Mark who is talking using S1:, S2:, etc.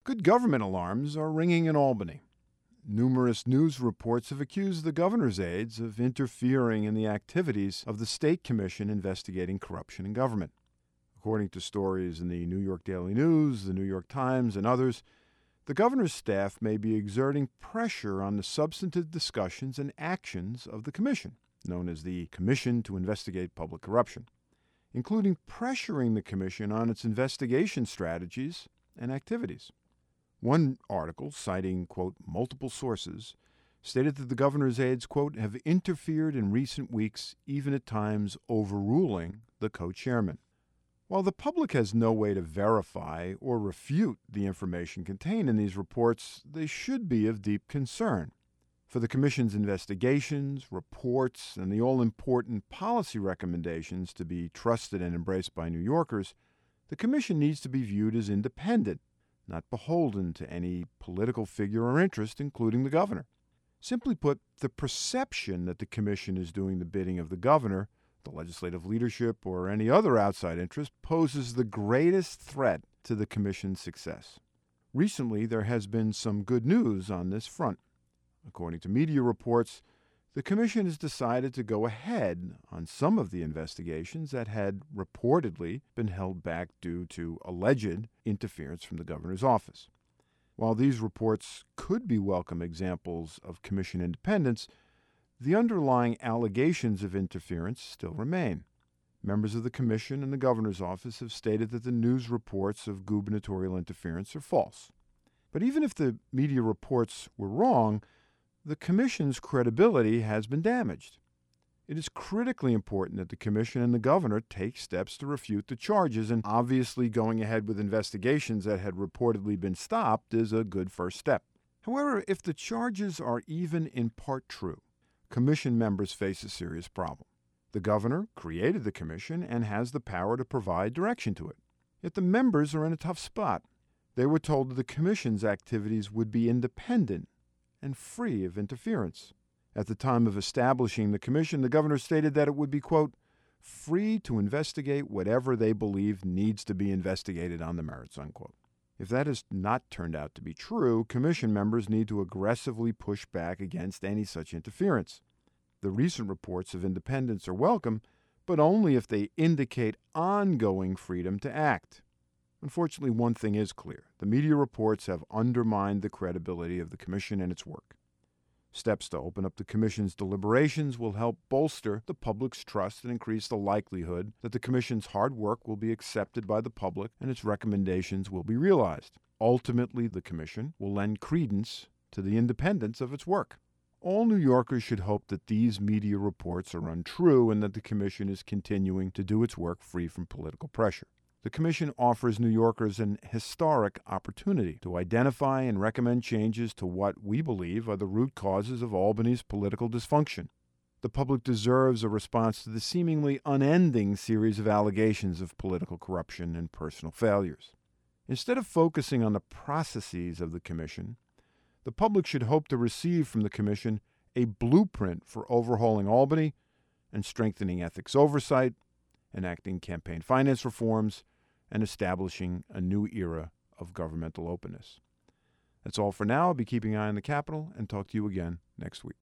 S1: Good government alarms are ringing in Albany. Numerous news reports have accused the governor's aides of interfering in the activities of the state commission investigating corruption in government. According to stories in the New York Daily News, the New York Times, and others, the governor's staff may be exerting pressure on the substantive discussions and actions of the commission, known as the Commission to Investigate Public Corruption, including pressuring the commission on its investigation strategies and activities. One article, citing, quote, multiple sources, stated that the governor's aides, quote, have interfered in recent weeks, even at times overruling the co-chairman. While the public has no way to verify or refute the information contained in these reports, they should be of deep concern. For the Commission's investigations, reports, and the all-important policy recommendations to be trusted and embraced by New Yorkers, the Commission needs to be viewed as independent, not beholden to any political figure or interest, including the governor. Simply put, the perception that the Commission is doing the bidding of the governor, the legislative leadership, or any other outside interest poses the greatest threat to the Commission's success. Recently, there has been some good news on this front. According to media reports, the Commission has decided to go ahead on some of the investigations that had reportedly been held back due to alleged interference from the governor's office. While these reports could be welcome examples of Commission independence, the underlying allegations of interference still remain. Members of the Commission and the governor's office have stated that the news reports of gubernatorial interference are false. But even if the media reports were wrong, the Commission's credibility has been damaged. It is critically important that the Commission and the governor take steps to refute the charges, and obviously going ahead with investigations that had reportedly been stopped is a good first step. However, if the charges are even in part true, Commission members face a serious problem. The governor created the Commission and has the power to provide direction to it. Yet the members are in a tough spot. They were told that the Commission's activities would be independent and free of interference. At the time of establishing the Commission, the governor stated that it would be, quote, free to investigate whatever they believe needs to be investigated on the merits, unquote. If that has not turned out to be true, Commission members need to aggressively push back against any such interference. The recent reports of independence are welcome, but only if they indicate ongoing freedom to act. Unfortunately, one thing is clear. The media reports have undermined the credibility of the Commission and its work. Steps to open up the Commission's deliberations will help bolster the public's trust and increase the likelihood that the Commission's hard work will be accepted by the public and its recommendations will be realized. Ultimately, the Commission will lend credence to the independence of its work. All New Yorkers should hope that these media reports are untrue and that the Commission is continuing to do its work free from political pressure. The Commission offers New Yorkers an historic opportunity to identify and recommend changes to what we believe are the root causes of Albany's political dysfunction. The public deserves a response to the seemingly unending series of allegations of political corruption and personal failures. Instead of focusing on the processes of the Commission, the public should hope to receive from the Commission a blueprint for overhauling Albany and strengthening ethics oversight, enacting campaign finance reforms, and establishing a new era of governmental openness. That's all for now. I'll be keeping an eye on the Capitol and talk to you again next week.